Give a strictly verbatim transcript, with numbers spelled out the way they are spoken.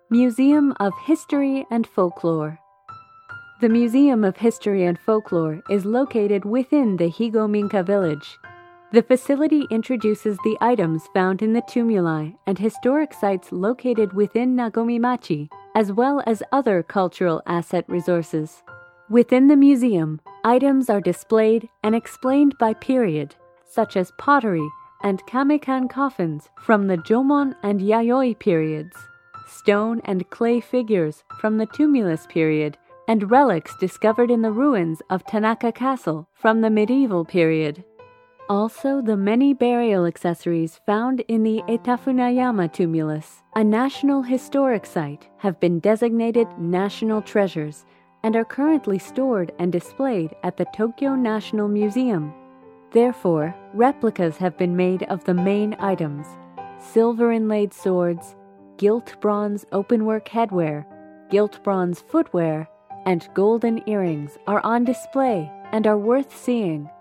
Museum of History and Folklore. The Museum of History and Folklore is located within the Higo-Minka village. The facility introduces the items found in the tumuli and historic sites located within Nagomimachi, as well as other cultural asset resources. Within the museum, items are displayed and explained by period, such as pottery and kamekan coffins from the Jomon and Yayoi periods, stone and clay figures from the tumulus period, and relics discovered in the ruins of Tanaka Castle from the medieval period. Also, the many burial accessories found in the Etafunayama tumulus, a National Historic Site, have been designated national treasures and are currently stored and displayed at the Tokyo National Museum. Therefore, replicas have been made of the main items: silver inlaid swords, gilt bronze openwork headwear, gilt bronze footwear, and golden earrings are on display and are worth seeing.